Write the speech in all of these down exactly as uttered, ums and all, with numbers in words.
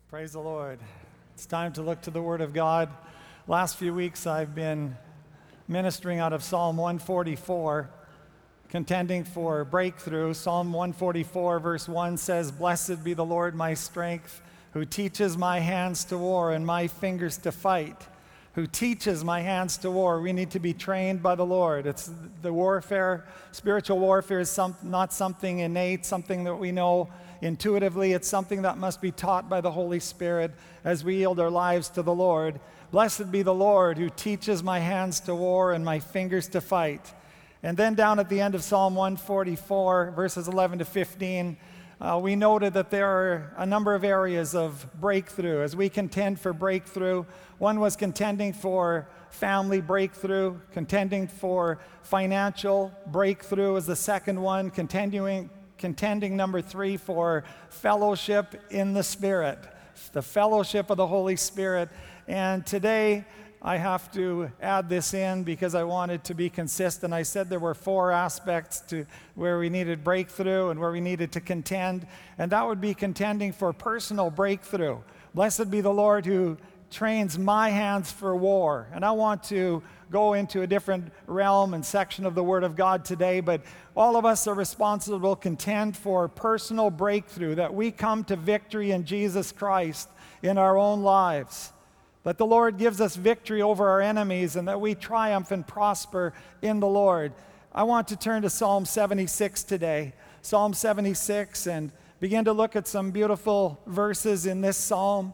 Praise the Lord. It's time to look to the Word of God. Last few weeks I've been ministering out of Psalm one forty-four, contending for breakthrough. Psalm one forty-four verse one says, "Blessed be the Lord my strength, who teaches my hands to war and my fingers to fight." Who teaches my hands to war. We need to be trained by the Lord. It's the warfare, spiritual warfare is some, not something innate, something that we know intuitively. It's something that must be taught by the Holy Spirit as we yield our lives to the Lord. Blessed be the Lord who teaches my hands to war and my fingers to fight. And then down at the end of Psalm one forty-four, verses eleven to fifteen, uh, we noted that there are a number of areas of breakthrough as we contend for breakthrough. One was contending for family breakthrough, contending for financial breakthrough is the second one, continuing, contending number three for fellowship in the Spirit, the fellowship of the Holy Spirit. And today I have to add this in because I wanted to be consistent. I said there were four aspects to where we needed breakthrough and where we needed to contend, and that would be contending for personal breakthrough. Blessed be the Lord who trains my hands for war. And I want to go into a different realm and section of the Word of God today, but all of us are responsible to contend for personal breakthrough, that we come to victory in Jesus Christ in our own lives. That the Lord gives us victory over our enemies and that we triumph and prosper in the Lord. I want to turn to Psalm seventy-six today. Psalm seventy-six, and begin to look at some beautiful verses in this psalm.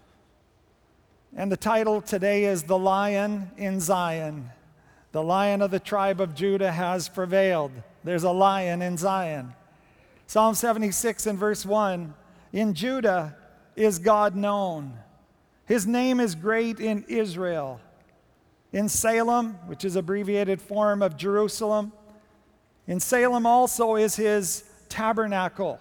And the title today is The Lion in Zion. The Lion of the tribe of Judah has prevailed. There's a lion in Zion. Psalm seventy-six and verse one, in Judah is God known. His name is great in Israel. In Salem, which is abbreviated form of Jerusalem, in Salem also is his tabernacle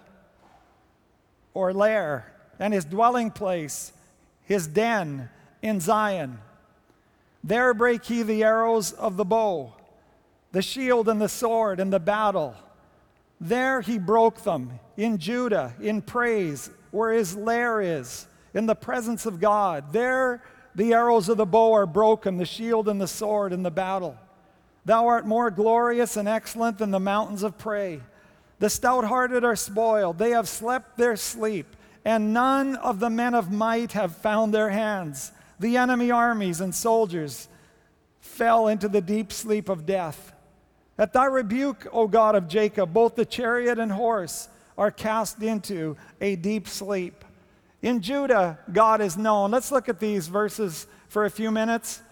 or lair, and his dwelling place, his den in Zion. There brake he the arrows of the bow, the shield and the sword and the battle. There he broke them in Judah, in praise, where his lair is, in the presence of God. There the arrows of the bow are broken, the shield and the sword and the battle. Thou art more glorious and excellent than the mountains of prey. The stout-hearted are spoiled, they have slept their sleep, and none of the men of might have found their hands. The enemy armies and soldiers fell into the deep sleep of death. At thy rebuke, O God of Jacob, both the chariot and horse are cast into a deep sleep. In Judah, God is known. Let's look at these verses for a few minutes.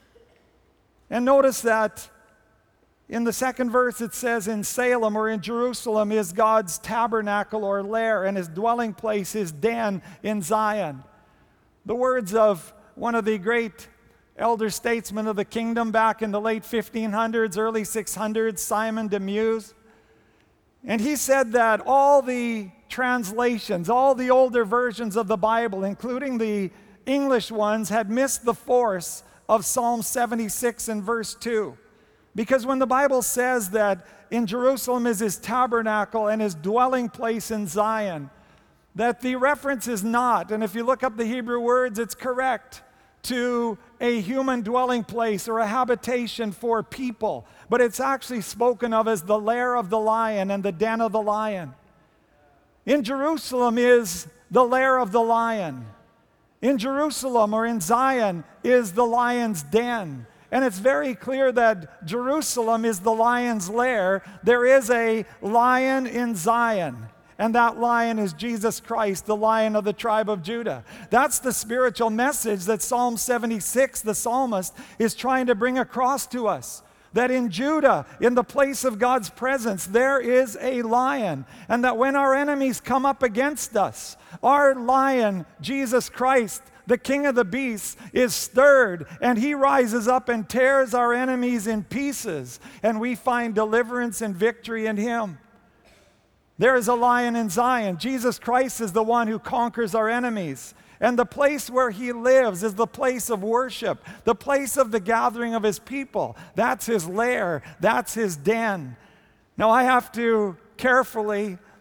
And notice that in the second verse it says, in Salem or in Jerusalem is God's tabernacle or lair, and his dwelling place, his den in Zion. The words of one of the great elder statesmen of the kingdom back in the late fifteen hundreds, early six hundreds, Simon de Muse. And he said that all the translations, all the older versions of the Bible, including the English ones, had missed the force of Psalm seventy-six and verse two. Because when the Bible says that in Jerusalem is his tabernacle and his dwelling place in Zion, that the reference is not, and if you look up the Hebrew words, it's correct, to a human dwelling place or a habitation for people, but it's actually spoken of as the lair of the lion and the den of the lion. In Jerusalem is the lair of the lion. In Jerusalem or in Zion is the lion's den. And it's very clear that Jerusalem is the lion's lair. There is a lion in Zion. And that lion is Jesus Christ, the Lion of the tribe of Judah. That's the spiritual message that Psalm seventy-six, the psalmist, is trying to bring across to us. That in Judah, in the place of God's presence, there is a lion. And that when our enemies come up against us, our lion, Jesus Christ, the King of the beasts, is stirred, and he rises up and tears our enemies in pieces. And we find deliverance and victory in him. There is a lion in Zion. Jesus Christ is the one who conquers our enemies. And the place where he lives is the place of worship, the place of the gathering of his people. That's his lair. That's his den. Now I have to carefully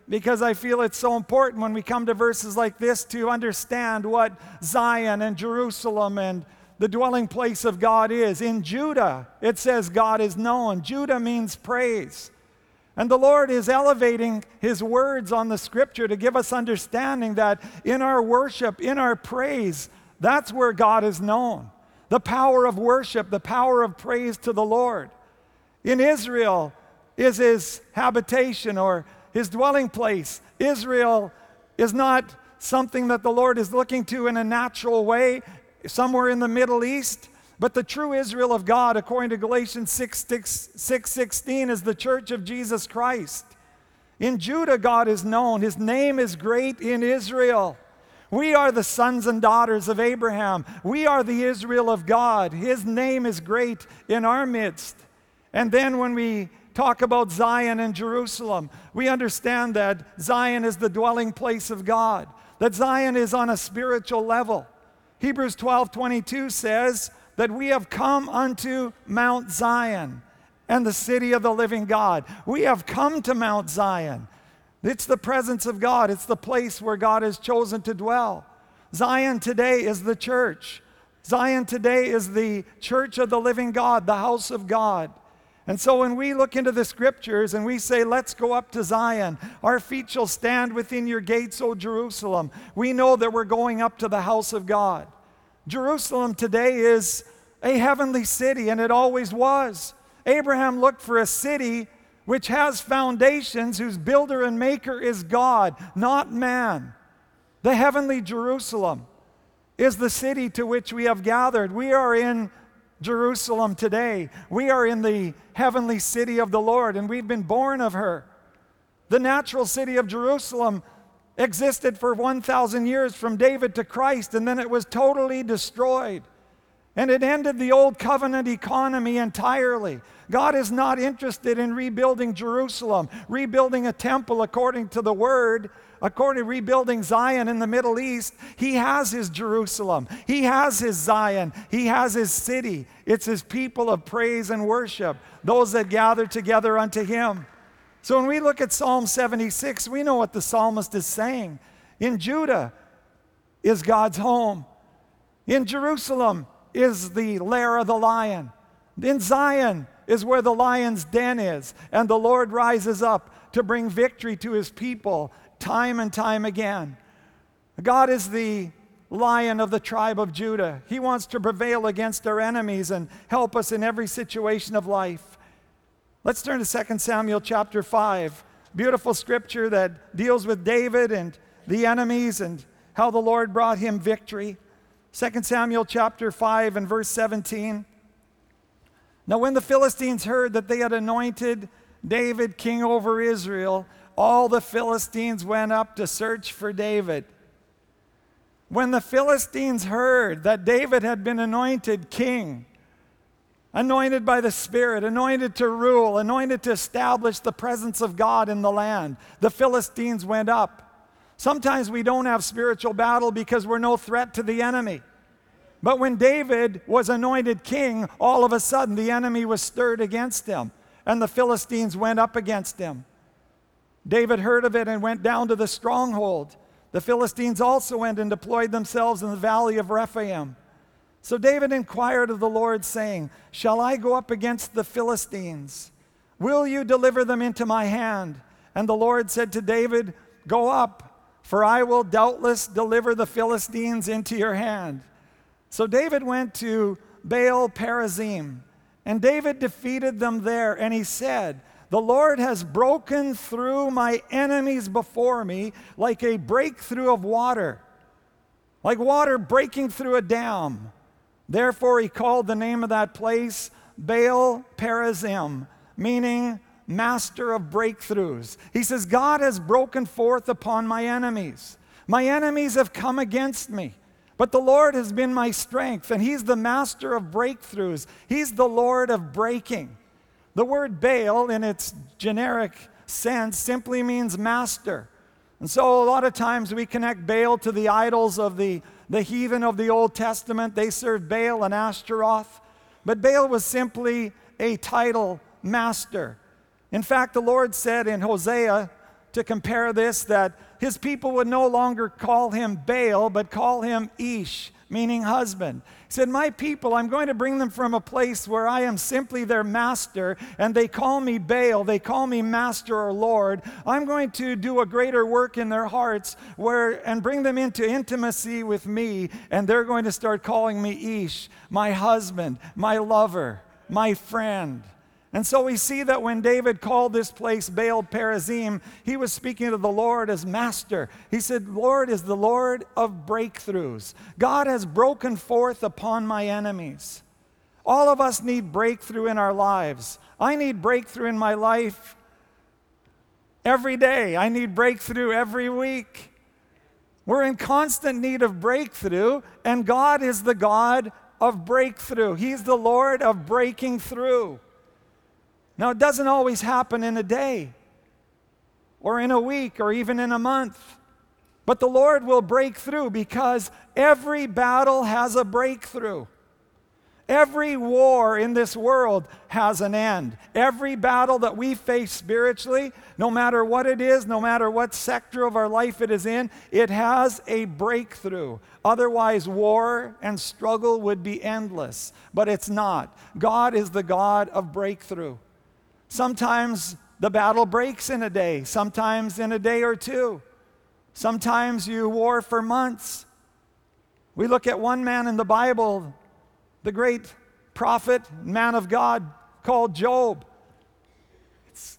because I feel it's so important when we come to verses like this to understand what Zion and Jerusalem and the dwelling place of God is. In Judah, it says God is known. Judah means praise. And the Lord is elevating His words on the Scripture to give us understanding that in our worship, in our praise, that's where God is known. The power of worship, the power of praise to the Lord. In Israel is His habitation or His dwelling place. Israel is not something that the Lord is looking to in a natural way, somewhere in the Middle East. But the true Israel of God, according to Galatians six sixteen, is the church of Jesus Christ. In Judah, God is known. His name is great in Israel. We are the sons and daughters of Abraham. We are the Israel of God. His name is great in our midst. And then when we talk about Zion and Jerusalem, we understand that Zion is the dwelling place of God, that Zion is on a spiritual level. Hebrews twelve twenty-two says that we have come unto Mount Zion and the city of the living God. We have come to Mount Zion. It's the presence of God. It's the place where God has chosen to dwell. Zion today is the church. Zion today is the church of the living God, the house of God. And so when we look into the Scriptures and we say, let's go up to Zion, our feet shall stand within your gates, O Jerusalem, we know that we're going up to the house of God. Jerusalem today is a heavenly city, and it always was. Abraham looked for a city which has foundations, whose builder and maker is God, not man. The heavenly Jerusalem is the city to which we have gathered. We are in Jerusalem today. We are in the heavenly city of the Lord, and we've been born of her. The natural city of Jerusalem existed for one thousand years from David to Christ, and then it was totally destroyed. And it ended the old covenant economy entirely. God is not interested in rebuilding Jerusalem, rebuilding a temple according to the Word, according to rebuilding Zion in the Middle East. He has His Jerusalem. He has His Zion. He has His city. It's His people of praise and worship, those that gather together unto Him. So when we look at Psalm seventy-six, we know what the psalmist is saying. In Judah is God's home. In Jerusalem is the lair of the lion. In Zion is where the lion's den is. And the Lord rises up to bring victory to His people time and time again. God is the Lion of the tribe of Judah. He wants to prevail against our enemies and help us in every situation of life. Let's turn to Second Samuel chapter five. Beautiful scripture that deals with David and the enemies and how the Lord brought him victory. Second Samuel chapter five and verse seventeen. Now when the Philistines heard that they had anointed David king over Israel, all the Philistines went up to search for David. When the Philistines heard that David had been anointed king, anointed by the Spirit, anointed to rule, anointed to establish the presence of God in the land, the Philistines went up. Sometimes we don't have spiritual battle because we're no threat to the enemy. But when David was anointed king, all of a sudden the enemy was stirred against him, and the Philistines went up against him. David heard of it and went down to the stronghold. The Philistines also went and deployed themselves in the valley of Rephaim. So David inquired of the Lord, saying, "Shall I go up against the Philistines? Will you deliver them into my hand?" And the Lord said to David, "Go up, for I will doubtless deliver the Philistines into your hand." So David went to Baal Perazim, and David defeated them there, and he said, "The Lord has broken through my enemies before me like a breakthrough of water, like water breaking through a dam." Therefore he called the name of that place Baal Perazim, meaning master of breakthroughs. He says, God has broken forth upon my enemies. My enemies have come against me, but the Lord has been my strength, and He's the master of breakthroughs. He's the Lord of breaking. The word Baal, in its generic sense, simply means master. And so a lot of times we connect Baal to the idols of the, the heathen of the Old Testament. They served Baal and Ashtaroth. But Baal was simply a title, master. In fact, the Lord said in Hosea to compare this, that his people would no longer call him Baal, but call him Ish, meaning husband. He said, my people, I'm going to bring them from a place where I am simply their master, and they call me Baal, they call me master or Lord. I'm going to do a greater work in their hearts where and bring them into intimacy with me, and they're going to start calling me Ish, my husband, my lover, my friend. And so we see that when David called this place Baal Perazim, he was speaking to the Lord as master. He said, Lord is the Lord of breakthroughs. God has broken forth upon my enemies. All of us need breakthrough in our lives. I need breakthrough in my life every day. I need breakthrough every week. We're in constant need of breakthrough, and God is the God of breakthrough. He's the Lord of breaking through. Now, it doesn't always happen in a day or in a week or even in a month. But the Lord will break through because every battle has a breakthrough. Every war in this world has an end. Every battle that we face spiritually, no matter what it is, no matter what sector of our life it is in, it has a breakthrough. Otherwise, war and struggle would be endless. But it's not. God is the God of breakthrough. Sometimes the battle breaks in a day, sometimes in a day or two. Sometimes you war for months. We look at one man in the Bible, the great prophet, man of God called Job. It's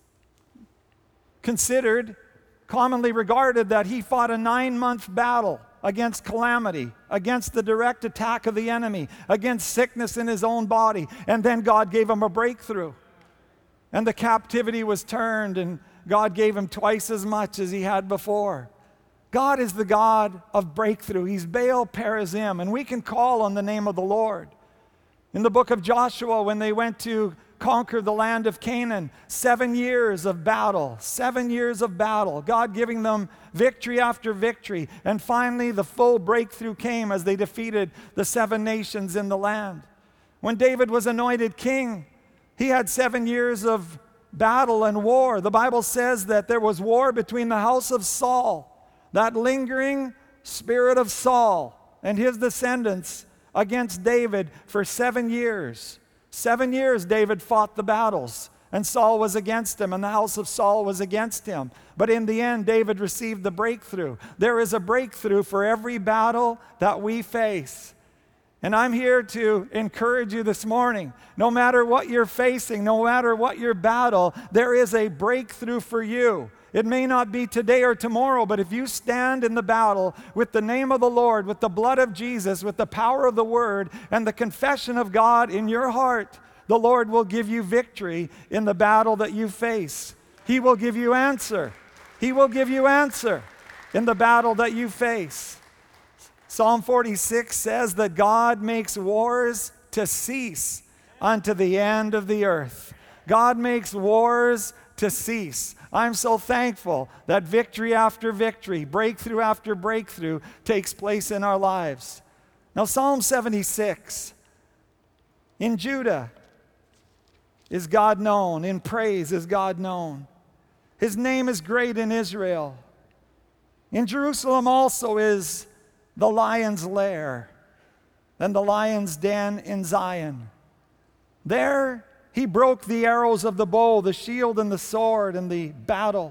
considered, commonly regarded, that he fought a nine-month battle against calamity, against the direct attack of the enemy, against sickness in his own body, and then God gave him a breakthrough. And the captivity was turned, and God gave him twice as much as he had before. God is the God of breakthrough. He's Baal Perazim, and we can call on the name of the Lord. In the book of Joshua, when they went to conquer the land of Canaan, seven years of battle, seven years of battle, God giving them victory after victory, and finally the full breakthrough came as they defeated the seven nations in the land. When David was anointed king, he had seven years of battle and war. The Bible says that there was war between the house of Saul, that lingering spirit of Saul and his descendants, against David for seven years. Seven years David fought the battles, and Saul was against him, and the house of Saul was against him. But in the end, David received the breakthrough. There is a breakthrough for every battle that we face. And I'm here to encourage you this morning. No matter what you're facing, no matter what your battle, there is a breakthrough for you. It may not be today or tomorrow, but if you stand in the battle with the name of the Lord, with the blood of Jesus, with the power of the Word, and the confession of God in your heart, the Lord will give you victory in the battle that you face. He will give you answer. He will give you answer in the battle that you face. Psalm forty-six says that God makes wars to cease unto the end of the earth. God makes wars to cease. I'm so thankful that victory after victory, breakthrough after breakthrough takes place in our lives. Now, Psalm seventy-six, in Judah is God known, in praise is God known. His name is great in Israel. In Jerusalem also is the lion's lair and the lion's den in Zion. There he broke the arrows of the bow, the shield and the sword and the battle.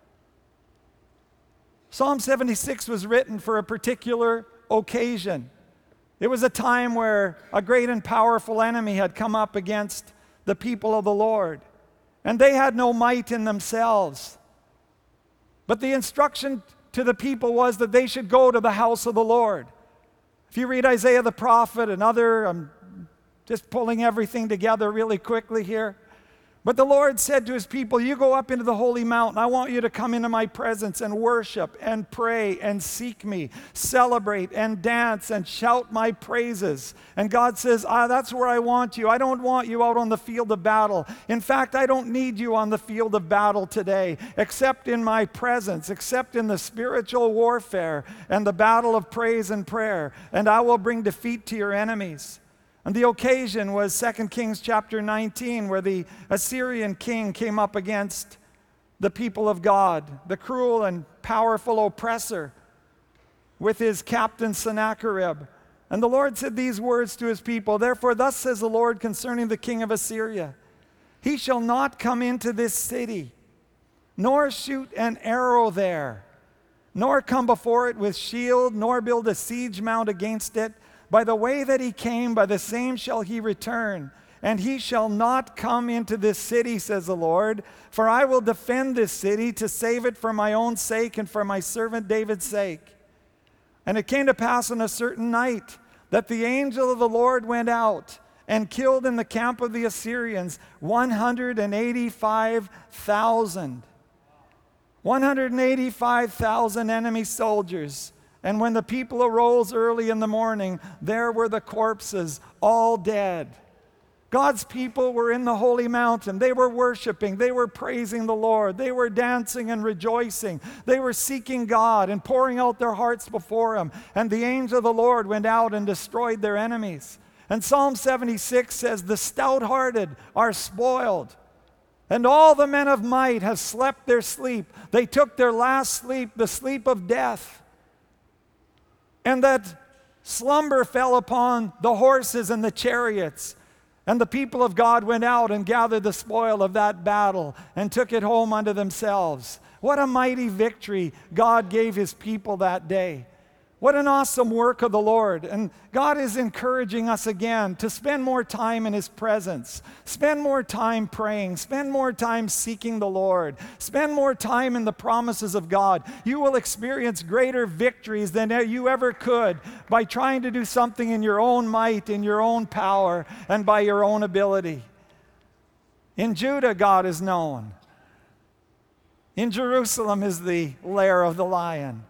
Psalm seventy-six was written for a particular occasion. It was a time where a great and powerful enemy had come up against the people of the Lord, and they had no might in themselves. But the instruction to the people was that they should go to the house of the Lord. If you read Isaiah the prophet and other, I'm just pulling everything together really quickly here. But the Lord said to his people, you go up into the holy mountain. I want you to come into my presence and worship and pray and seek me, celebrate and dance and shout my praises. And God says, ah, that's where I want you. I don't want you out on the field of battle. In fact, I don't need you on the field of battle today, except in my presence, except in the spiritual warfare and the battle of praise and prayer. And I will bring defeat to your enemies. And the occasion was Second Kings chapter nineteen, where the Assyrian king came up against the people of God, the cruel and powerful oppressor, with his captain Sennacherib. And the Lord said these words to his people, "Therefore thus says the Lord concerning the king of Assyria, he shall not come into this city, nor shoot an arrow there, nor come before it with shield, nor build a siege mount against it. By the way that he came, by the same shall he return. And he shall not come into this city, says the Lord, for I will defend this city to save it for my own sake and for my servant David's sake." And it came to pass on a certain night that the angel of the Lord went out and killed in the camp of the Assyrians one hundred eighty-five thousand. one hundred eighty-five thousand enemy soldiers. And when the people arose early in the morning, there were the corpses, all dead. God's people were in the holy mountain. They were worshiping. They were praising the Lord. They were dancing and rejoicing. They were seeking God and pouring out their hearts before Him. And the angel of the Lord went out and destroyed their enemies. And Psalm seventy-six says, "The stout-hearted are spoiled, and all the men of might have slept their sleep. They took their last sleep, the sleep of death. And that slumber fell upon the horses and the chariots. And the people of God went out and gathered the spoil of that battle and took it home unto themselves." What a mighty victory God gave His people that day. What an awesome work of the Lord. And God is encouraging us again to spend more time in His presence. Spend more time praying. Spend more time seeking the Lord. Spend more time in the promises of God. You will experience greater victories than you ever could by trying to do something in your own might, in your own power, and by your own ability. In Judah, God is known. In Jerusalem is the lair of the lion.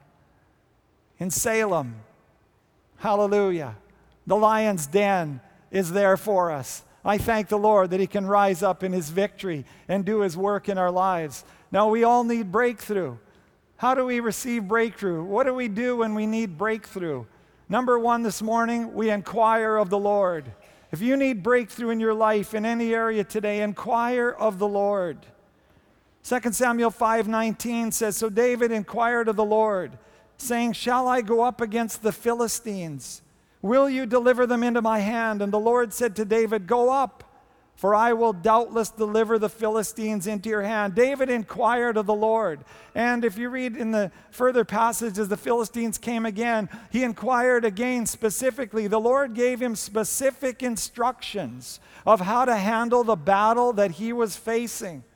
In Salem, hallelujah, the lion's den is there for us. I thank the Lord that He can rise up in His victory and do His work in our lives. Now, we all need breakthrough. How do we receive breakthrough? What do we do when we need breakthrough? Number one this morning, we inquire of the Lord. If you need breakthrough in your life in any area today, inquire of the Lord. Second Samuel five nineteen says, "So David inquired of the Lord, saying, Shall I go up against the Philistines? Will you deliver them into my hand? And the Lord said to David, Go up, for I will doubtless deliver the Philistines into your hand." David inquired of the Lord. And if you read in the further passage, as the Philistines came again, he inquired again specifically. The Lord gave him specific instructions of how to handle the battle that he was facing.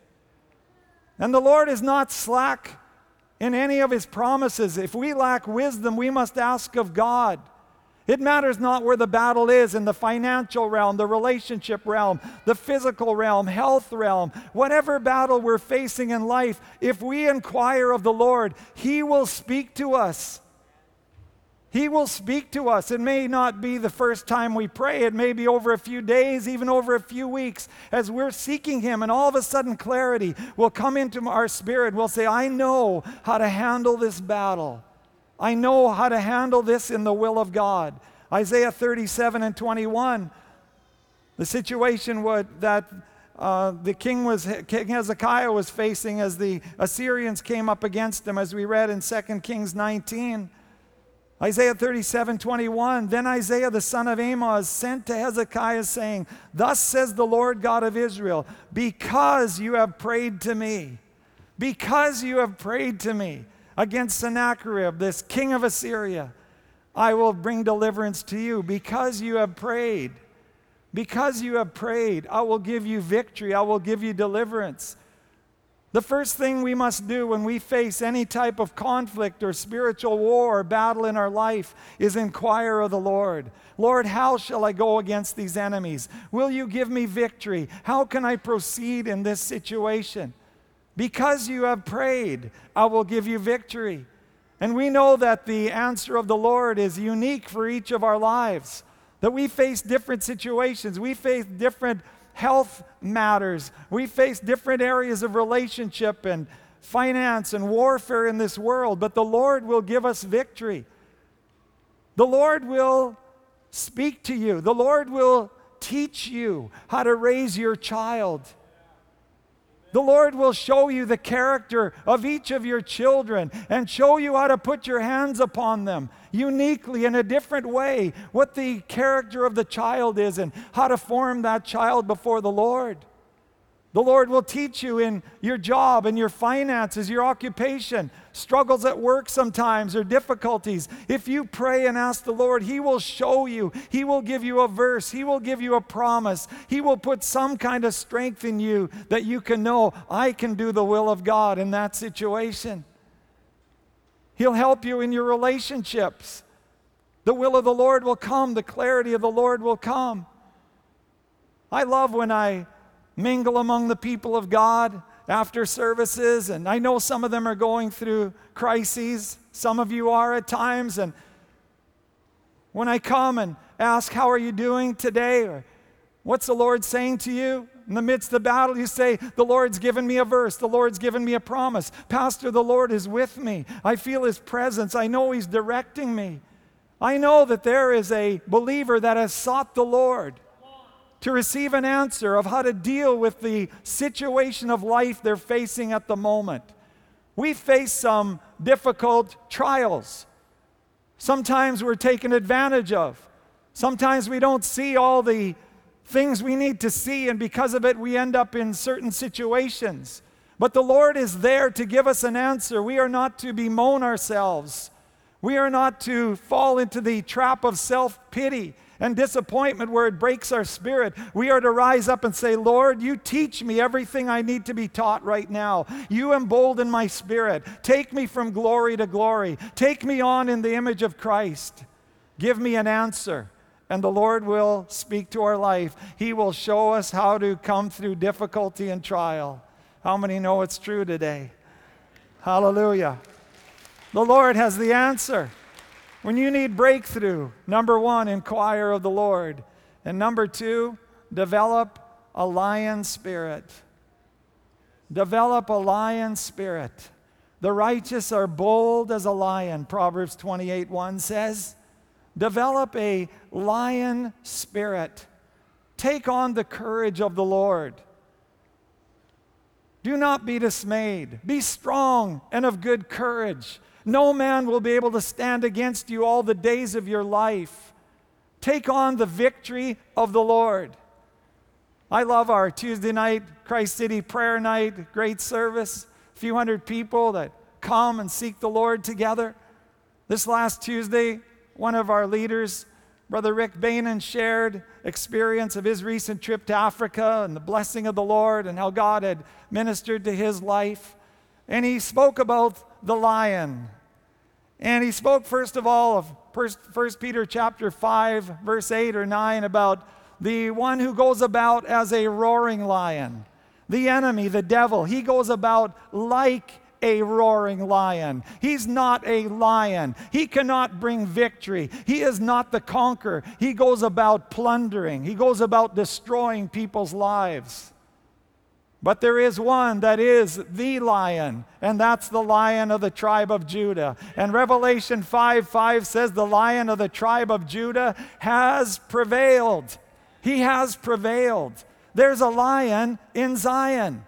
And the Lord is not slack in any of His promises. If we lack wisdom, we must ask of God. It matters not where the battle is, in the financial realm, the relationship realm, the physical realm, health realm, whatever battle we're facing in life, if we inquire of the Lord, He will speak to us. He will speak to us. It may not be the first time we pray. It may be over a few days, even over a few weeks, as we're seeking Him, and all of a sudden clarity will come into our spirit. We'll say, I know how to handle this battle. I know how to handle this in the will of God. Isaiah thirty-seven and twenty-one, the situation would, that uh, the king was King Hezekiah was facing as the Assyrians came up against him, as we read in Second Kings nineteen. Isaiah thirty-seven twenty-one, "Then Isaiah the son of Amoz sent to Hezekiah, saying, Thus says the Lord God of Israel, because you have prayed to me, because you have prayed to me against Sennacherib, this king of Assyria, I will bring deliverance to you. Because you have prayed, because you have prayed, I will give you victory, I will give you deliverance." The first thing we must do when we face any type of conflict or spiritual war or battle in our life is inquire of the Lord. Lord, how shall I go against these enemies? Will you give me victory? How can I proceed in this situation? Because you have prayed, I will give you victory. And we know that the answer of the Lord is unique for each of our lives, that we face different situations. We face different health matters. We face different areas of relationship and finance and warfare in this world, but the Lord will give us victory. The Lord will speak to you. The Lord will teach you how to raise your child. The Lord will show you the character of each of your children and show you how to put your hands upon them uniquely in a different way, what the character of the child is and how to form that child before the Lord. The Lord will teach you in your job, in your finances, your occupation, struggles at work sometimes or difficulties. If you pray and ask the Lord, He will show you. He will give you a verse. He will give you a promise. He will put some kind of strength in you that you can know, I can do the will of God in that situation. He'll help you in your relationships. The will of the Lord will come. The clarity of the Lord will come. I love when I mingle among the people of God after services, and I know some of them are going through crises. Some of you are at times, and when I come and ask, how are you doing today, or what's the Lord saying to you? In the midst of the battle, you say, the Lord's given me a verse. The Lord's given me a promise. Pastor, the Lord is with me. I feel His presence. I know He's directing me. I know that there is a believer that has sought the Lord to receive an answer of how to deal with the situation of life they're facing at the moment. We face some difficult trials. Sometimes we're taken advantage of. Sometimes we don't see all the things we need to see, and because of it, we end up in certain situations. But the Lord is there to give us an answer. We are not to bemoan ourselves. We are not to fall into the trap of self-pity and disappointment where it breaks our spirit. We are to rise up and say, Lord, you teach me everything I need to be taught right now. You embolden my spirit. Take me from glory to glory. Take me on in the image of Christ. Give me an answer, and the Lord will speak to our life. He will show us how to come through difficulty and trial. How many know it's true today? Hallelujah. The Lord has the answer. When you need breakthrough, number one, inquire of the Lord. And number two, develop a lion spirit. Develop a lion spirit. The righteous are bold as a lion, Proverbs twenty-eight one says. Develop a lion spirit. Take on the courage of the Lord. Do not be dismayed. Be strong and of good courage. No man will be able to stand against you all the days of your life. Take on the victory of the Lord. I love our Tuesday night Christ City prayer night, great service. A few hundred people that come and seek the Lord together. This last Tuesday, one of our leaders, Brother Rick Bainan, shared experience of his recent trip to Africa and the blessing of the Lord and how God had ministered to his life. And he spoke about the lion. And he spoke first of all of First Peter chapter five, verse eight or nine, about the one who goes about as a roaring lion. The enemy, the devil, he goes about like a roaring lion. He's not a lion. He cannot bring victory. He is not the conqueror. He goes about plundering. He goes about destroying people's lives. But there is one that is the lion, and that's the Lion of the tribe of Judah. And Revelation five five says the Lion of the tribe of Judah has prevailed. He has prevailed. There's a lion in Zion.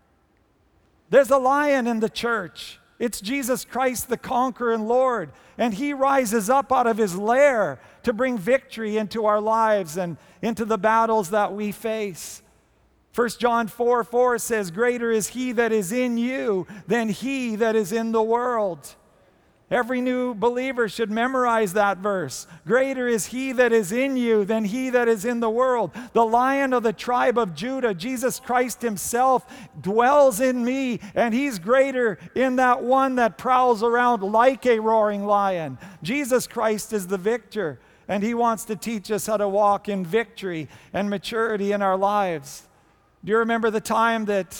There's a lion in the church. It's Jesus Christ, the conqueror and Lord. And He rises up out of His lair to bring victory into our lives and into the battles that we face. First John four four says, greater is He that is in you than he that is in the world. Every new believer should memorize that verse. Greater is He that is in you than he that is in the world. The Lion of the tribe of Judah, Jesus Christ Himself, dwells in me, and He's greater in that one that prowls around like a roaring lion. Jesus Christ is the victor, and He wants to teach us how to walk in victory and maturity in our lives. Do you remember the time that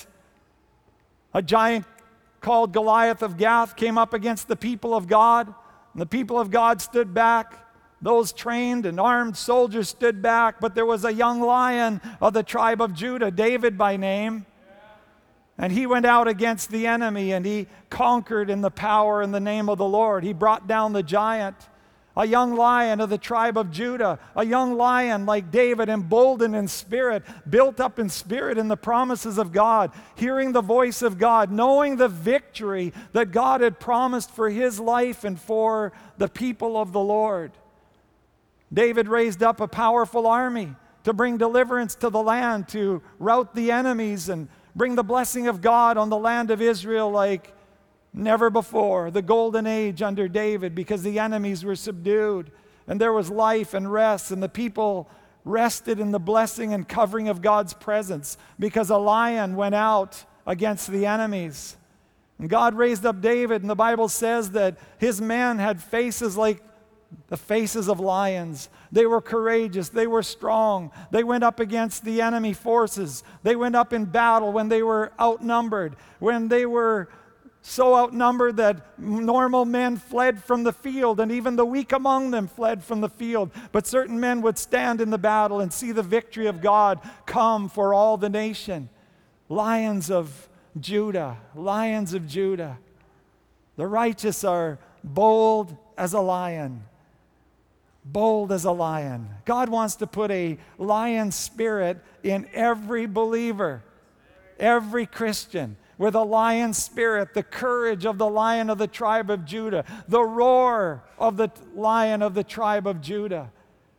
a giant called Goliath of Gath came up against the people of God? And the people of God stood back. Those trained and armed soldiers stood back. But there was a young lion of the tribe of Judah, David by name. And he went out against the enemy, and he conquered in the power and the name of the Lord. He brought down the giant. a young lion of the tribe of Judah, a young lion like David, emboldened in spirit, built up in spirit in the promises of God, hearing the voice of God, knowing the victory that God had promised for his life and for the people of the Lord. David raised up a powerful army to bring deliverance to the land, to rout the enemies and bring the blessing of God on the land of Israel like never before, the golden age under David, because the enemies were subdued and there was life and rest, and the people rested in the blessing and covering of God's presence because a lion went out against the enemies. And God raised up David, and the Bible says that his men had faces like the faces of lions. They were courageous. They were strong. They went up against the enemy forces. They went up in battle when they were outnumbered, when they were so outnumbered that normal men fled from the field, and even the weak among them fled from the field. But certain men would stand in the battle and see the victory of God come for all the nation. Lions of Judah, lions of Judah. The righteous are bold as a lion. Bold as a lion. God wants to put a lion spirit in every believer, every Christian. With a lion spirit, the courage of the lion of the tribe of Judah, the roar of the lion of the tribe of Judah.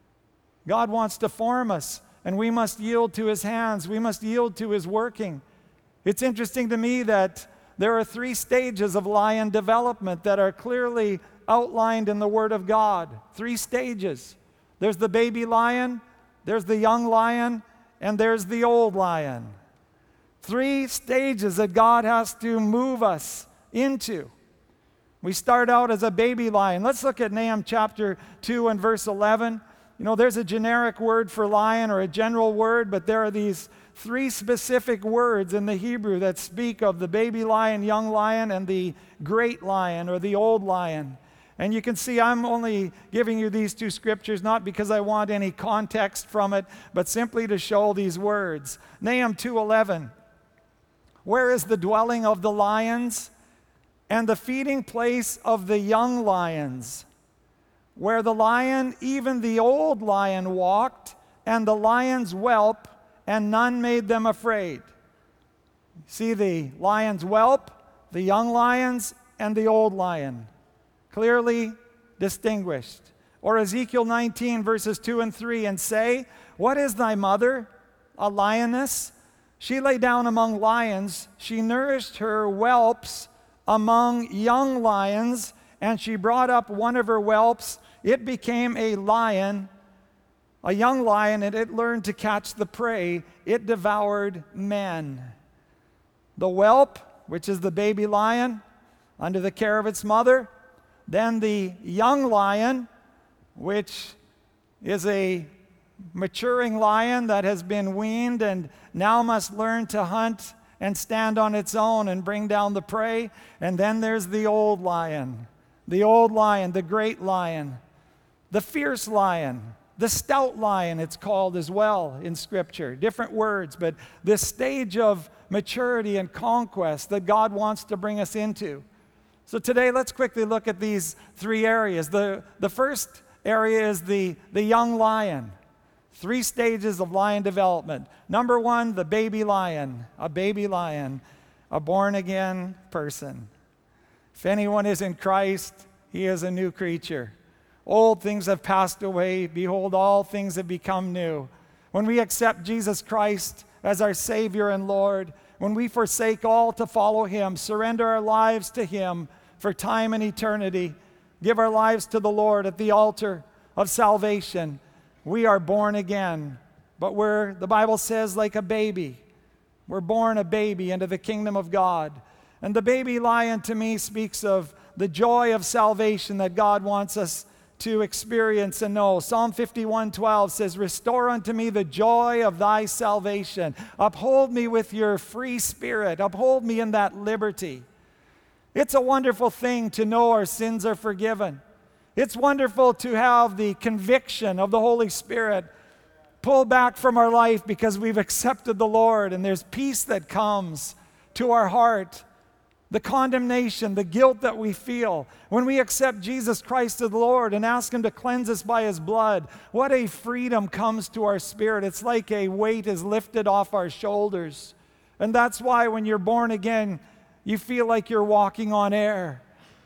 God wants to form us, and we must yield to his hands. We must yield to his working. It's interesting to me that there are three stages of lion development that are clearly outlined in the Word of God. Three stages. There's the baby lion, there's the young lion, and there's the old lion. Three stages that God has to move us into. We start out as a baby lion. Let's look at Nahum chapter two and verse eleven. You know, there's a generic word for lion or a general word, but there are these three specific words in the Hebrew that speak of the baby lion, young lion, and the great lion or the old lion. And you can see I'm only giving you these two scriptures not because I want any context from it, but simply to show these words. Nahum two eleven. Where is the dwelling of the lions and the feeding place of the young lions? Where the lion, even the old lion, walked, and the lions whelp, and none made them afraid. See the lions whelp, the young lions, and the old lion. Clearly distinguished. Or Ezekiel nineteen, verses two and three, and say, what is thy mother? A lioness? She lay down among lions. She nourished her whelps among young lions, and she brought up one of her whelps. It became a lion, a young lion, and it learned to catch the prey. It devoured men. The whelp, which is the baby lion, under the care of its mother. Then the young lion, which is a maturing lion that has been weaned and now must learn to hunt and stand on its own and bring down the prey. And then there's the old lion, the old lion, the great lion, the fierce lion, the stout lion, it's called as well in Scripture. Different words, but this stage of maturity and conquest that God wants to bring us into. So today, let's quickly look at these three areas. The, the first area is the, the young lion. Three stages of lion development. Number one, the baby lion, a baby lion, a born-again person. If anyone is in Christ, he is a new creature. Old things have passed away. Behold, all things have become new. When we accept Jesus Christ as our Savior and Lord, when we forsake all to follow him, surrender our lives to him for time and eternity, give our lives to the Lord at the altar of salvation, we are born again, but we're, the Bible says, like a baby. We're born a baby into the kingdom of God. And the baby lion to me speaks of the joy of salvation that God wants us to experience and know. Psalm fifty-one twelve says, restore unto me the joy of thy salvation. Uphold me with your free spirit. Uphold me in that liberty. It's a wonderful thing to know our sins are forgiven. It's wonderful to have the conviction of the Holy Spirit pull back from our life because we've accepted the Lord, and there's peace that comes to our heart the condemnation, the guilt that we feel. When we accept Jesus Christ as the Lord and ask Him to cleanse us by His blood, what a freedom comes to our spirit. It's like a weight is lifted off our shoulders. And that's why when you're born again, you feel like you're walking on air.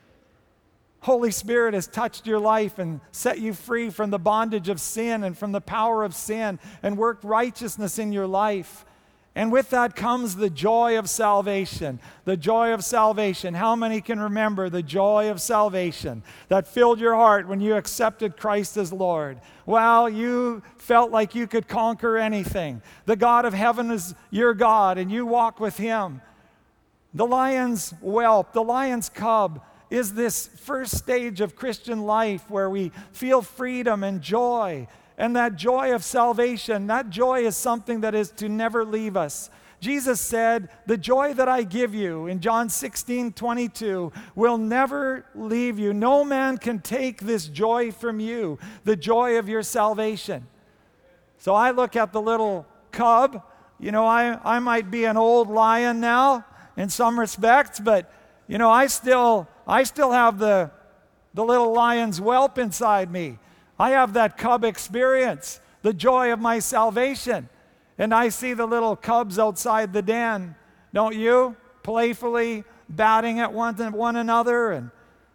Holy Spirit has touched your life and set you free from the bondage of sin and from the power of sin and worked righteousness in your life. And with that comes the joy of salvation. The joy of salvation. How many can remember the joy of salvation that filled your heart when you accepted Christ as Lord? Well, you felt like you could conquer anything. The God of heaven is your God, and you walk with Him. The lion's whelp, the lion's cub, is this first stage of Christian life where we feel freedom and joy. And that joy of salvation, that joy is something that is to never leave us. Jesus said, the joy that I give you in John sixteen twenty-two will never leave you. No man can take this joy from you, the joy of your salvation. So I look at the little cub. You know, I, I might be an old lion now in some respects, but, you know, I still, I still have the, the little lion's whelp inside me. I have that cub experience, the joy of my salvation. And I see the little cubs outside the den, don't you? Playfully batting at one, one another and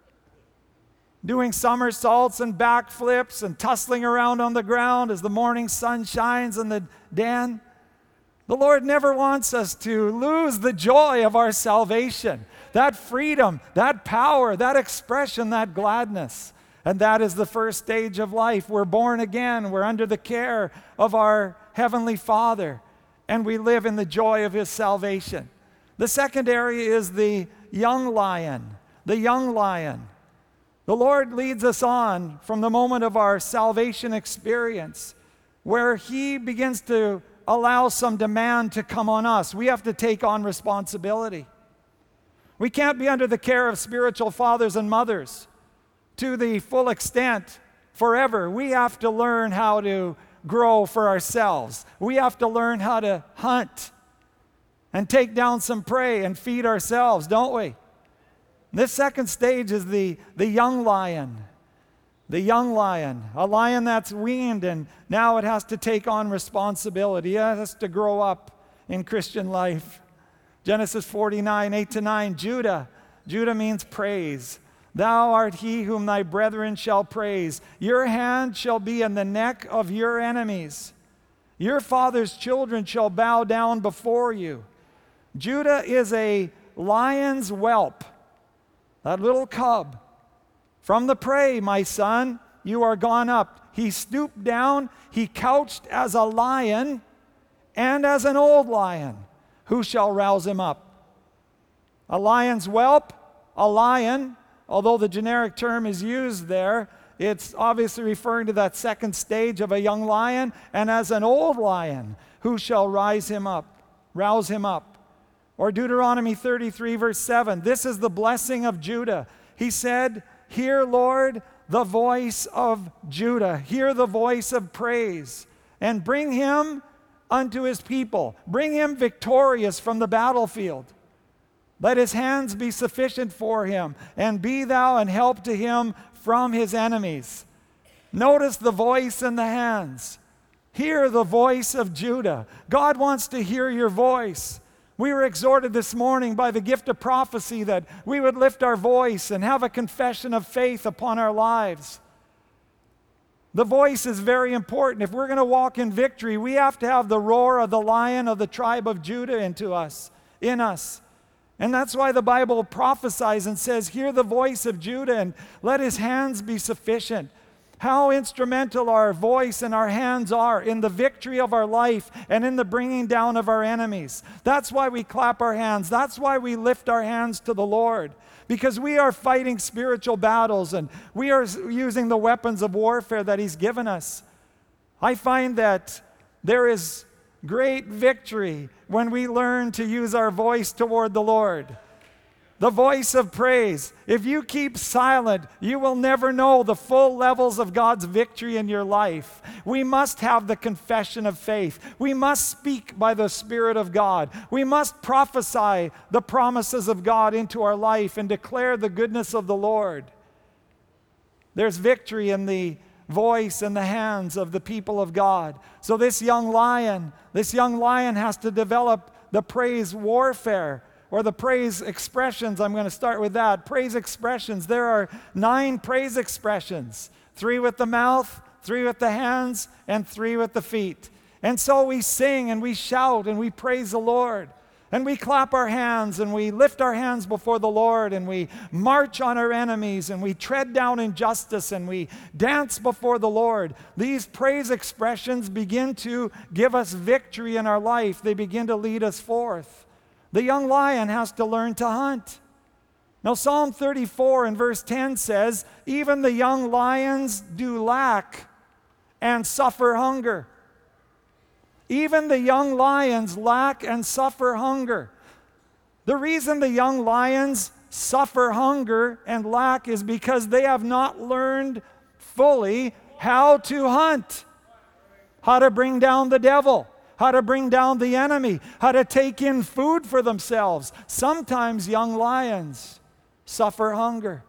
doing somersaults and backflips and tussling around on the ground as the morning sun shines in the den. The Lord never wants us to lose the joy of our salvation, that freedom, that power, that expression, that gladness. And that is the first stage of life. We're born again. We're under the care of our Heavenly Father, and we live in the joy of His salvation. The second area is the young lion, the young lion. The Lord leads us on from the moment of our salvation experience, where He begins to allow some demand to come on us. We have to take on responsibility. We can't be under the care of spiritual fathers and mothers to the full extent forever. We have to learn how to grow for ourselves. We have to learn how to hunt and take down some prey and feed ourselves, don't we? This second stage is the, the young lion. The young lion, a lion that's weaned, and now it has to take on responsibility. It has to grow up in Christian life. Genesis forty-nine, eight to nine, Judah. Judah means praise. Thou art he whom thy brethren shall praise. Your hand shall be in the neck of your enemies. Your father's children shall bow down before you. Judah is a lion's whelp, that little cub. From the prey, my son, you are gone up. He stooped down, he couched as a lion and as an old lion. Who shall rouse him up? A lion's whelp, a lion. Although the generic term is used there, it's obviously referring to that second stage of a young lion. And as an old lion, who shall rise him up, rouse him up? Or Deuteronomy thirty-three, verse seven, this is the blessing of Judah. He said, hear, Lord, the voice of Judah. Hear the voice of praise. And bring him unto his people. Bring him victorious from the battlefield. Let his hands be sufficient for him, and be thou an help to him from his enemies. Notice the voice and the hands. Hear the voice of Judah. God wants to hear your voice. We were exhorted this morning by the gift of prophecy that we would lift our voice and have a confession of faith upon our lives. The voice is very important. If we're going to walk in victory, we have to have the roar of the lion of the tribe of Judah into us, in us. And that's why the Bible prophesies and says, hear the voice of Judah and let his hands be sufficient. How instrumental our voice and our hands are in the victory of our life and in the bringing down of our enemies. That's why we clap our hands. That's why we lift our hands to the Lord. Because we are fighting spiritual battles and we are using the weapons of warfare that He's given us. I find that there is great victory when we learn to use our voice toward the Lord. The voice of praise. If you keep silent, you will never know the full levels of God's victory in your life. We must have the confession of faith. We must speak by the Spirit of God. We must prophesy the promises of God into our life and declare the goodness of the Lord. There's victory in the voice and the hands of the people of God. So this young lion, this young lion has to develop the praise warfare, or the praise expressions. I'm going to start with that. Praise expressions. There are nine praise expressions. Three with the mouth, three with the hands, and three with the feet. And so we sing and we shout and we praise the Lord. And we clap our hands and we lift our hands before the Lord and we march on our enemies and we tread down injustice and we dance before the Lord. These praise expressions begin to give us victory in our life. They begin to lead us forth. The young lion has to learn to hunt. Now, Psalm thirty-four and verse ten says, even the young lions do lack and suffer hunger. Even the young lions lack and suffer hunger. The reason the young lions suffer hunger and lack is because they have not learned fully how to hunt, how to bring down the devil, how to bring down the enemy, how to take in food for themselves. Sometimes young lions suffer hunger.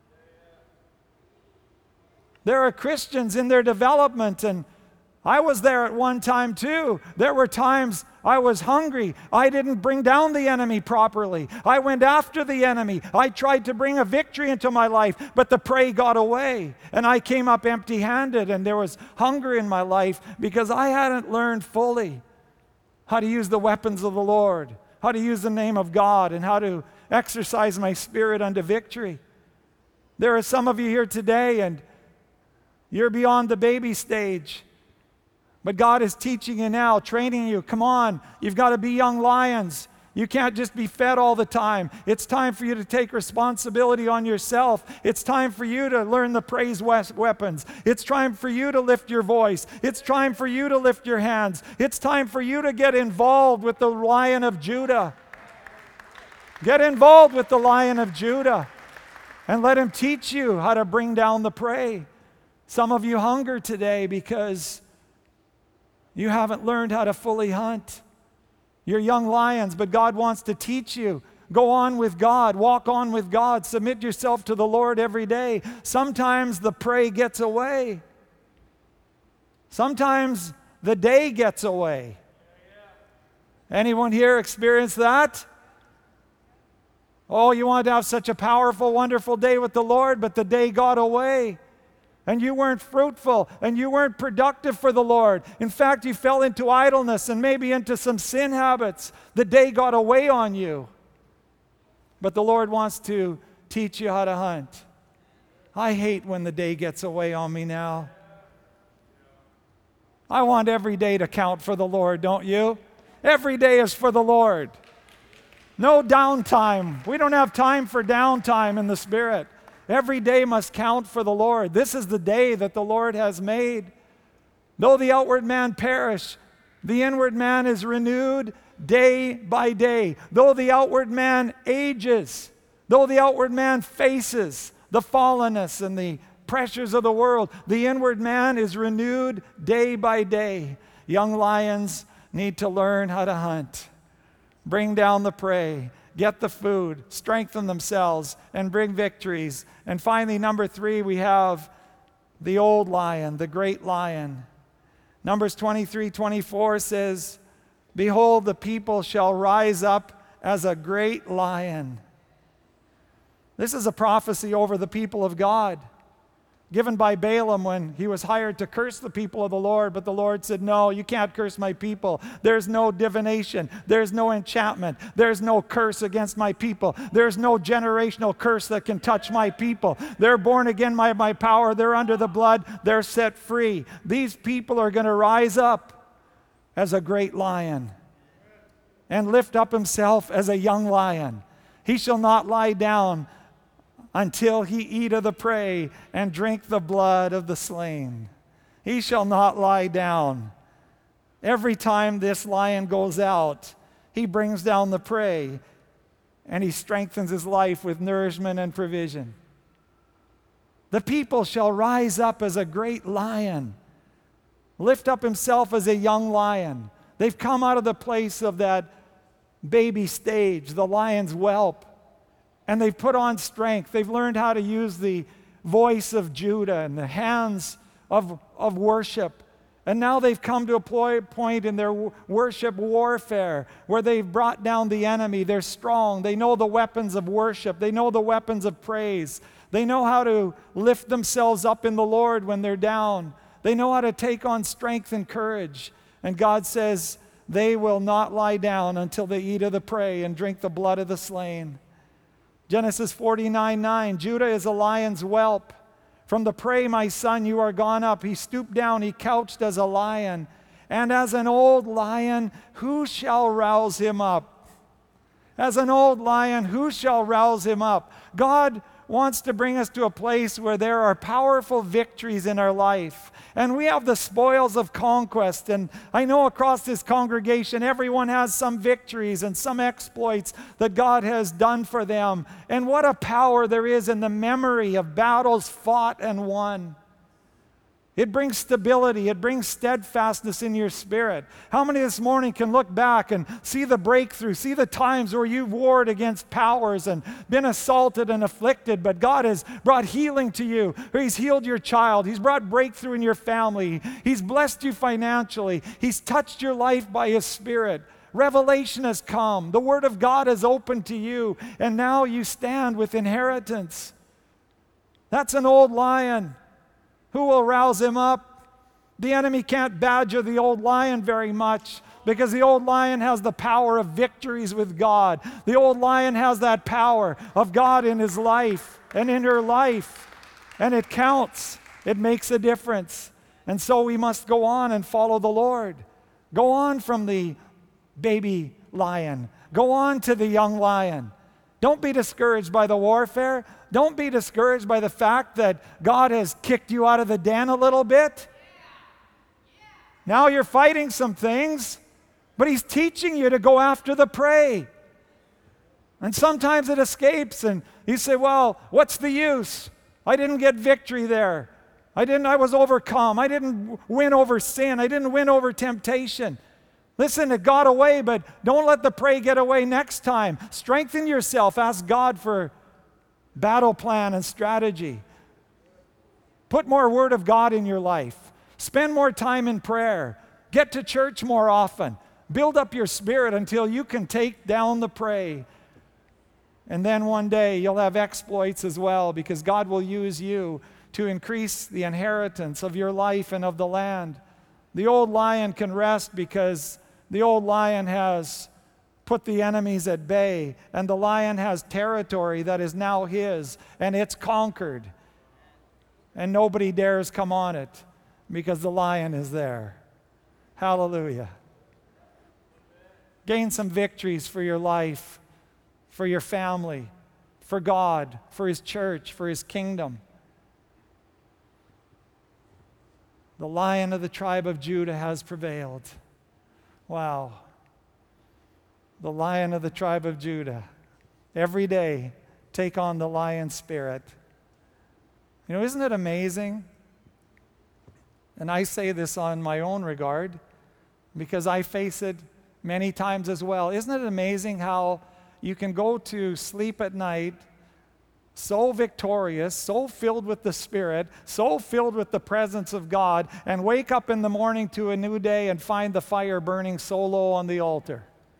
There are Christians in their development, and I was there at one time too. There were times I was hungry. I didn't bring down the enemy properly. I went after the enemy. I tried to bring a victory into my life, but the prey got away. And I came up empty-handed, and there was hunger in my life because I hadn't learned fully how to use the weapons of the Lord, how to use the name of God, and how to exercise my spirit unto victory. There are some of you here today, and you're beyond the baby stage. But God is teaching you now, training you. Come on, you've got to be young lions. You can't just be fed all the time. It's time for you to take responsibility on yourself. It's time for you to learn the praise weapons. It's time for you to lift your voice. It's time for you to lift your hands. It's time for you to get involved with the Lion of Judah. Get involved with the Lion of Judah and let him teach you how to bring down the prey. Some of you hunger today because you haven't learned how to fully hunt. You're young lions, but God wants to teach you. Go on with God. Walk on with God. Submit yourself to the Lord every day. Sometimes the prey gets away. Sometimes the day gets away. Anyone here experience that? Oh, you wanted to have such a powerful, wonderful day with the Lord, but the day got away. And you weren't fruitful, and you weren't productive for the Lord. In fact, you fell into idleness and maybe into some sin habits. The day got away on you. But the Lord wants to teach you how to hunt. I hate when the day gets away on me now. I want every day to count for the Lord, don't you? Every day is for the Lord. No downtime. We don't have time for downtime in the Spirit. Every day must count for the Lord. This is the day that the Lord has made. Though the outward man perish, the inward man is renewed day by day. Though the outward man ages, though the outward man faces the fallenness and the pressures of the world, the inward man is renewed day by day. Young lions need to learn how to hunt, bring down the prey, get the food, strengthen themselves, and bring victories. And finally, number three, we have the old lion, the great lion. Numbers twenty-three twenty-four says, behold, the people shall rise up as a great lion. This is a prophecy over the people of God, given by Balaam when he was hired to curse the people of the Lord. But the Lord said, no, you can't curse my people. There's no divination. There's no enchantment. There's no curse against my people. There's no generational curse that can touch my people. They're born again by my power. They're under the blood. They're set free. These people are going to rise up as a great lion and lift up himself as a young lion. He shall not lie down until he eat of the prey and drink the blood of the slain. He shall not lie down. Every time this lion goes out, he brings down the prey. and he strengthens his life with nourishment and provision. The people shall rise up as a great lion, lift up himself as a young lion. They've come out of the place of that baby stage, the lion's whelp, and they've put on strength. They've learned how to use the voice of Judah and the hands of, of worship. And now they've come to a point in their worship warfare where they've brought down the enemy. They're strong. They know the weapons of worship. They know the weapons of praise. They know how to lift themselves up in the Lord when they're down. They know how to take on strength and courage. And God says they will not lie down until they eat of the prey and drink the blood of the slain. Genesis forty-nine nine, Judah is a lion's whelp. From the prey, my son, you are gone up. He stooped down, he couched as a lion. And as an old lion, who shall rouse him up? As an old lion, who shall rouse him up? God wants to bring us to a place where there are powerful victories in our life. And we have the spoils of conquest. And I know across this congregation, everyone has some victories and some exploits that God has done for them. And what a power there is in the memory of battles fought and won. It brings stability. It brings steadfastness in your spirit. How many this morning can look back and see the breakthrough, see the times where you've warred against powers and been assaulted and afflicted, but God has brought healing to you, or He's healed your child. He's brought breakthrough in your family. He's blessed you financially. He's touched your life by His Spirit. Revelation has come. The Word of God has opened to you, and now you stand with inheritance. That's an old lion. Who will rouse him up? The enemy can't badger the old lion very much because the old lion has the power of victories with God. The old lion has that power of God in his life and in her life. And it counts. It makes a difference. And so we must go on and follow the Lord. Go on from the baby lion. Go on to the young lion. Don't be discouraged by the warfare. Don't be discouraged by the fact that God has kicked you out of the den a little bit. Now you're fighting some things, but He's teaching you to go after the prey. And sometimes it escapes, and you say, well, what's the use? I didn't get victory there. I didn't, I was overcome. I didn't win over sin. I didn't win over temptation. Listen, it got away, but don't let the prey get away next time. Strengthen yourself. Ask God for battle plan and strategy. Put more Word of God in your life. Spend more time in prayer. Get to church more often. Build up your spirit until you can take down the prey. And then one day you'll have exploits as well, because God will use you to increase the inheritance of your life and of the land. The old lion can rest because the old lion has put the enemies at bay, and the lion has territory that is now his, and it's conquered. And nobody dares come on it because the lion is there. Hallelujah. Gain some victories for your life, for your family, for God, for His church, for His kingdom. The Lion of the tribe of Judah has prevailed. Wow. The Lion of the tribe of Judah. Every day, take on the lion spirit. You know, isn't it amazing? And I say this on my own regard because I face it many times as well. Isn't it amazing how you can go to sleep at night so victorious, so filled with the Spirit, so filled with the presence of God, and wake up in the morning to a new day and find the fire burning so low on the altar?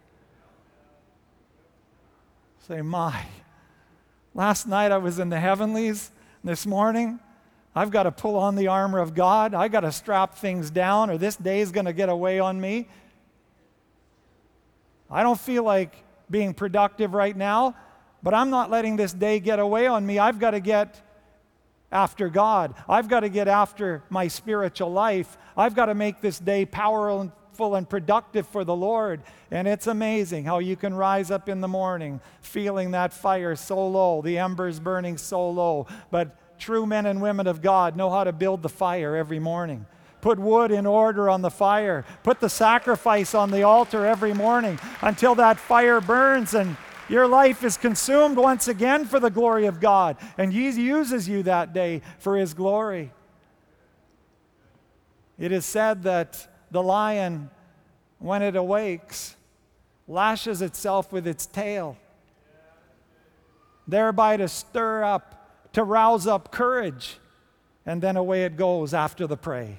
Say, my, last night I was in the heavenlies. This morning, I've got to pull on the armor of God. I've got to strap things down, or this day is going to get away on me. I don't feel like being productive right now, but I'm not letting this day get away on me. I've got to get after God. I've got to get after my spiritual life. I've got to make this day powerful and productive for the Lord. And it's amazing how you can rise up in the morning feeling that fire so low, the embers burning so low. But true men and women of God know how to build the fire every morning. Put wood in order on the fire. Put the sacrifice on the altar every morning until that fire burns, and Your life is consumed once again for the glory of God, and He uses you that day for His glory. It is said that the lion, when it awakes, lashes itself with its tail, thereby to stir up, to rouse up courage, and then away it goes after the prey.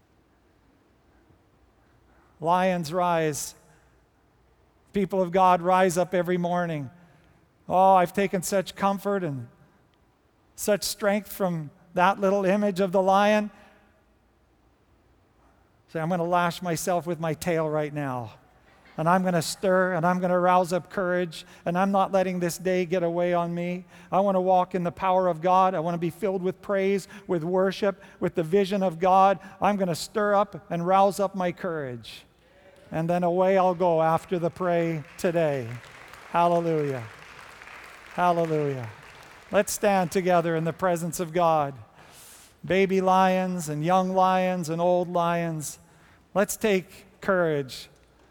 Lions rise. People of God rise up every morning. Oh, I've taken such comfort and such strength from that little image of the lion. Say, I'm going to lash myself with my tail right now. And I'm going to stir, and I'm going to rouse up courage, and I'm not letting this day get away on me. I want to walk in the power of God. I want to be filled with praise, with worship, with the vision of God. I'm going to stir up and rouse up my courage. And then away I'll go after the prey today. Hallelujah. Hallelujah. Let's stand together in the presence of God. Baby lions and young lions and old lions. Let's take courage.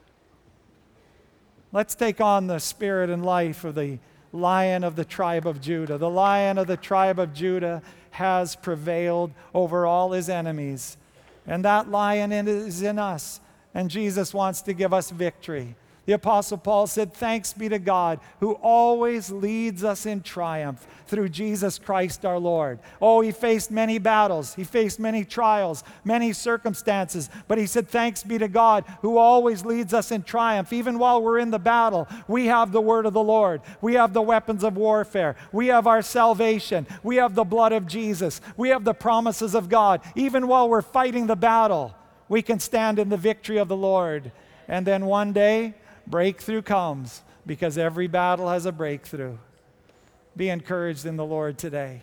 Let's take on the spirit and life of the Lion of the tribe of Judah. The Lion of the tribe of Judah has prevailed over all his enemies. And that lion is in us. And Jesus wants to give us victory. The Apostle Paul said, "Thanks be to God who always leads us in triumph through Jesus Christ our Lord." Oh, he faced many battles. He faced many trials, many circumstances. But he said, "Thanks be to God who always leads us in triumph." Even while we're in the battle, we have the word of the Lord. We have the weapons of warfare. We have our salvation. We have the blood of Jesus. We have the promises of God. Even while we're fighting the battle, we can stand in the victory of the Lord. And then one day, breakthrough comes, because every battle has a breakthrough. Be encouraged in the Lord today.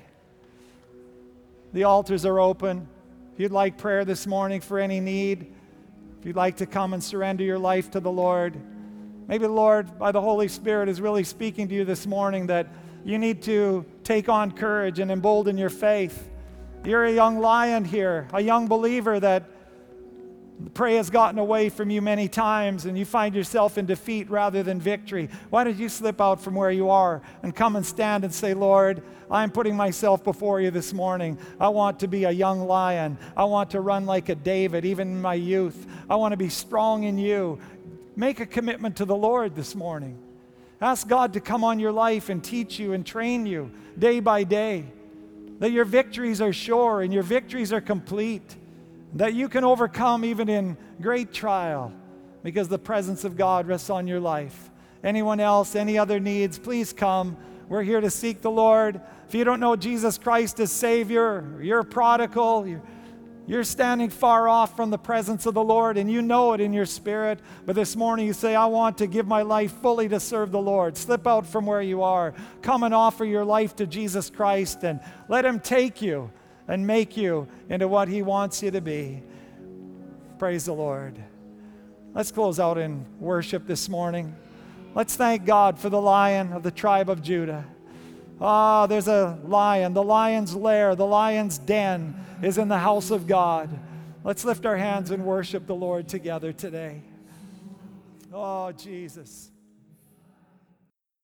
The altars are open. If you'd like prayer this morning for any need, if you'd like to come and surrender your life to the Lord, maybe the Lord, by the Holy Spirit, is really speaking to you this morning that you need to take on courage and embolden your faith. You're a young lion here, a young believer that the prey has gotten away from you many times and you find yourself in defeat rather than victory. Why don't you slip out from where you are and come and stand and say, "Lord, I'm putting myself before you this morning. I want to be a young lion. I want to run like a David, even in my youth. I want to be strong in you." Make a commitment to the Lord this morning. Ask God to come on your life and teach you and train you day by day, that your victories are sure and your victories are complete, that you can overcome even in great trial because the presence of God rests on your life. Anyone else, any other needs, please come. We're here to seek the Lord. If you don't know Jesus Christ as Savior, you're a prodigal, you're, you're standing far off from the presence of the Lord and you know it in your spirit, but this morning you say, "I want to give my life fully to serve the Lord." Slip out from where you are. Come and offer your life to Jesus Christ and let Him take you and make you into what He wants you to be. Praise the Lord. Let's close out in worship this morning. Let's thank God for the Lion of the tribe of Judah. Ah, there's a lion. The lion's lair, the lion's den is in the house of God. Let's lift our hands and worship the Lord together today. Oh, Jesus.